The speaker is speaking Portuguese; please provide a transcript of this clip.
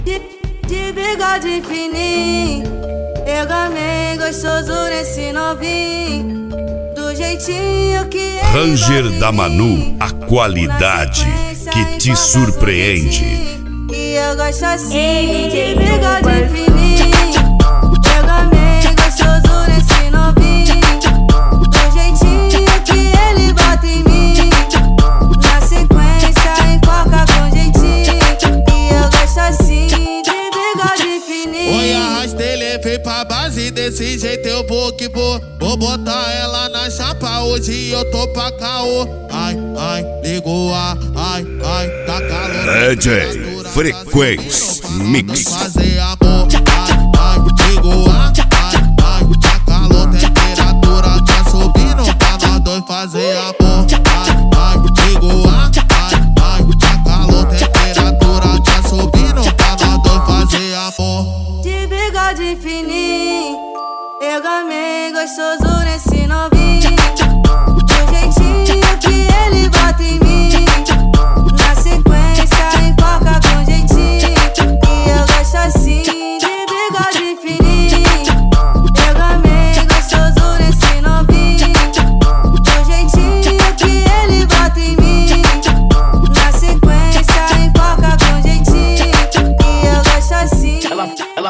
De bigode fininho, eu gamei gostoso nesse novinho, do jeitinho que ele Ranger gosta da de Manu, mim. a qualidade que te surpreende. E eu gosto assim, de bigode fininho, eu gamei gostoso nesse novinho, do jeitinho que ele bota em mim. Na sequência enfoca com jeitinho, e eu gosto assim, de bigode fininho. Oi, arrasta ele, vem pra base, desse jeito eu vou que vou. Vou botar ela na chapa, hoje eu tô pra caô. Ai, ai, ligou a, ai, tá calor. DJ Frequência Mix. Fazer amor, ai, ligou a, ai, tá calor. Temperatura tá subindo pra nós dois fazer amor. Ai, ligou a, ai, tá calor. Temperatura tá subindo pra nós dois fazer amor. De bigode fininho, eu gamei gostoso nesse